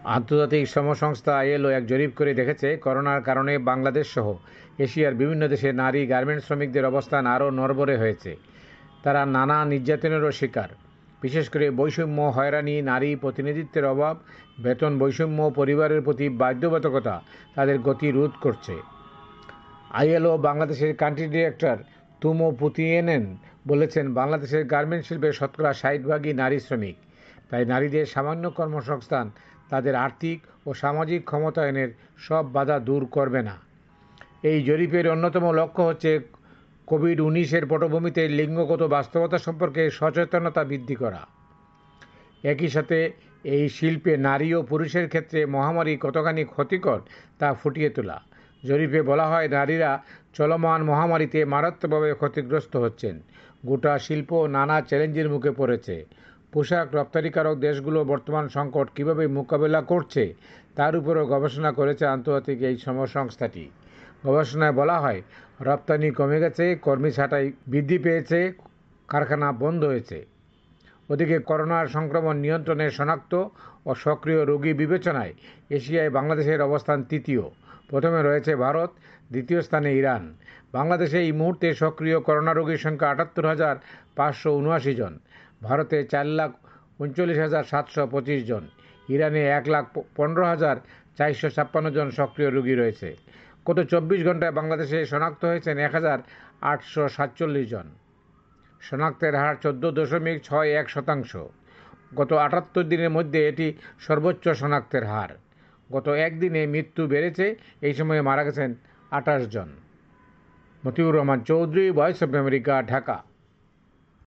আন্তর্জাতিক শ্রম সংস্থা আইএলও এক জরিপ করে দেখেছে, করোনার কারণে বাংলাদেশ সহ এশিয়ার বিভিন্ন দেশে নারী গার্মেন্টস শ্রমিকদের অবস্থান আরও নড়বড়ে হয়েছে। তারা নানা নির্যাতনেরও শিকার। বিশেষ করে বৈষম্য, হয়রানি, নারী প্রতিনিধিত্বের অভাব, বেতন বৈষম্য, পরিবারের প্রতি বাধ্যবাধকতা তাদের গতি রোধ করছে। আইএলও বাংলাদেশের কান্ট্রি ডিরেক্টর তুমো পুতিয়েনেন বলেছেন, বাংলাদেশের গার্মেন্টস শিল্পে শতকরা 60% নারী শ্রমিক। তাই নারীদের সামান্য কর্মসংস্থান তাদের আর্থিক ও সামাজিক ক্ষমতায়নের সব বাধা দূর করবে না। এই জরিপের অন্যতম লক্ষ্য হচ্ছে কোভিড-19-এর পটভূমিতে লিঙ্গগত বাস্তবতা সম্পর্কে সচেতনতা বৃদ্ধি করা। একই সাথে এই শিল্পে নারী ও পুরুষের ক্ষেত্রে মহামারী কতখানি ক্ষতিকর তা ফুটিয়ে তোলা। জরিপে বলা হয়, নারীরা চলমান মহামারীতে মারাত্মকভাবে ক্ষতিগ্রস্ত হচ্ছেন। গোটা শিল্প নানা চ্যালেঞ্জের মুখে পড়েছে। পোশাক রপ্তানিকারক দেশগুলো বর্তমান সংকট কীভাবে মোকাবেলা করছে তার উপরও গবেষণা করেছে আন্তর্জাতিক এই শ্রম সংস্থাটি। গবেষণায় বলা হয়, রপ্তানি কমে গেছে, কর্মী ছাঁটাই বৃদ্ধি পেয়েছে, কারখানা বন্ধ হয়েছে। ওদিকে করোনার সংক্রমণ নিয়ন্ত্রণে শনাক্ত ও সক্রিয় রোগী বিবেচনায় এশিয়ায় বাংলাদেশের অবস্থান তৃতীয়। প্রথমে রয়েছে ভারত, দ্বিতীয় স্থানে ইরান। বাংলাদেশে এই মুহূর্তে সক্রিয় করোনা রোগীর সংখ্যা ৭৮,৫৭৯ জন, ভারতে ৪,৩৯,৭২৫ জন, ইরানে ১,১৫,৪৫৬ জন সক্রিয় রোগী রয়েছে। গত ২৪ ঘন্টায় বাংলাদেশে শনাক্ত হয়েছেন ১,৮৪৭ জন। শনাক্তের হার ১৪.৬১%। গত ৭৮ দিনের মধ্যে এটি সর্বোচ্চ শনাক্তের হার। গত একদিনে মৃত্যু বেড়েছে, এই সময়ে মারা গেছেন ২৮ জন। Matiur Rahman Chowdhury, Voice of America, Dhaka.